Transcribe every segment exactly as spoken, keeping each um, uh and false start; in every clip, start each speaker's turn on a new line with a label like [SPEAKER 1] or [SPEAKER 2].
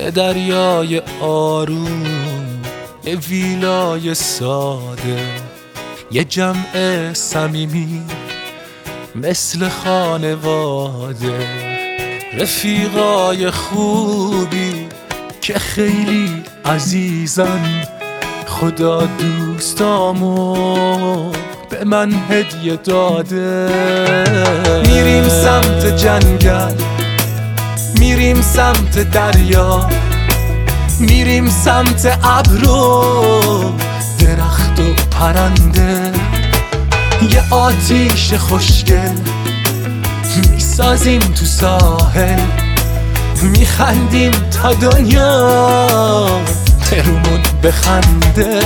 [SPEAKER 1] یه دریای آروم، یه ویلای ساده، یه جمع صمیمی مثل خانواده، رفیقای خوبی که خیلی عزیزن، خدا دوستامو به من هدیه داده. میریم سمت جنگل، میریم سمت دریا، میریم سمت ابرو، درخت و پرنده، یه آتیش خوشگل میسازیم تو ساحل، میخندیم تا دنیا برومون بخنده.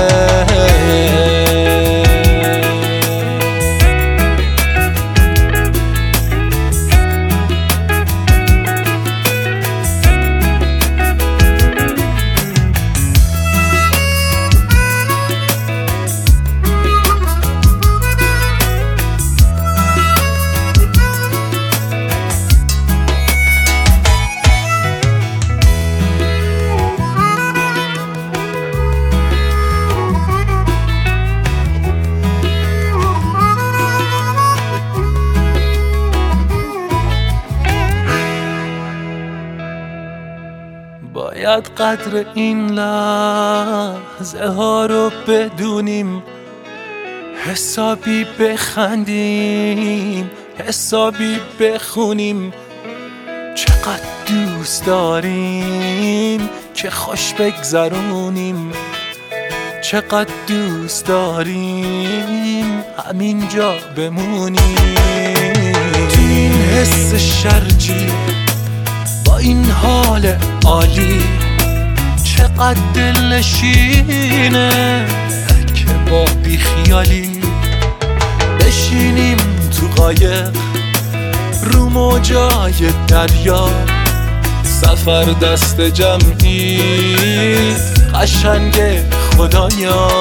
[SPEAKER 1] باید قدر این لحظه ها رو بدونیم، حسابی بخندیم، حسابی بخونیم، چقدر دوست داریم که خوش بگذرونیم، چقدر دوست داریم همینجا بمونیم. تو این حس شرجی با این حال عالی، چقدر دلنشینه که با بیخیالی بشینیم تو قایق رو موجای دریا، سفر دست جمعی قشنگ خدایا.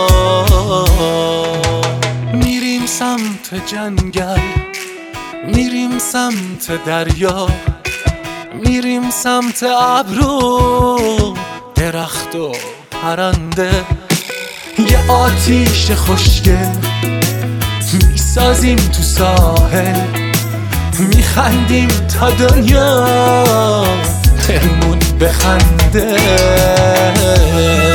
[SPEAKER 1] میریم سمت جنگل، میریم سمت دریا، میریم سمت ابرو، درخت و پرنده، یه آتیش خوشگل میسازیم تو ساحل، میخندیم تا دنیا بهمون بخنده.